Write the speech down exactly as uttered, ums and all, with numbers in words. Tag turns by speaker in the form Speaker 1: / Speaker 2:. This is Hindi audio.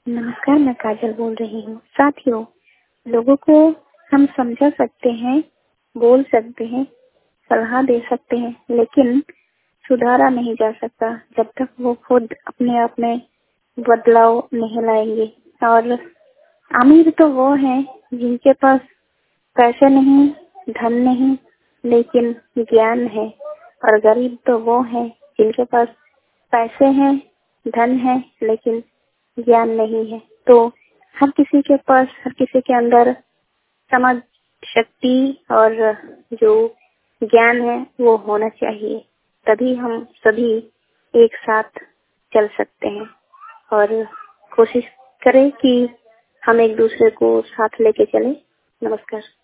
Speaker 1: नमस्कार, मैं काजल बोल रही हूँ। साथियों, लोगों को हम समझा सकते हैं, बोल सकते हैं, सलाह दे सकते हैं, लेकिन सुधारा नहीं जा सकता जब तक वो खुद अपने आप में बदलाव नहीं लाएंगे। और अमीर तो वो हैं जिनके पास पैसे नहीं, धन नहीं, लेकिन ज्ञान है। और गरीब तो वो हैं जिनके पास पैसे हैं, धन है, लेकिन ज्ञान नहीं है। तो हर किसी के पास, हर किसी के अंदर समझ शक्ति और जो ज्ञान है वो होना चाहिए। तभी हम सभी एक साथ चल सकते हैं। और कोशिश करें कि हम एक दूसरे को साथ लेके चलें। नमस्कार।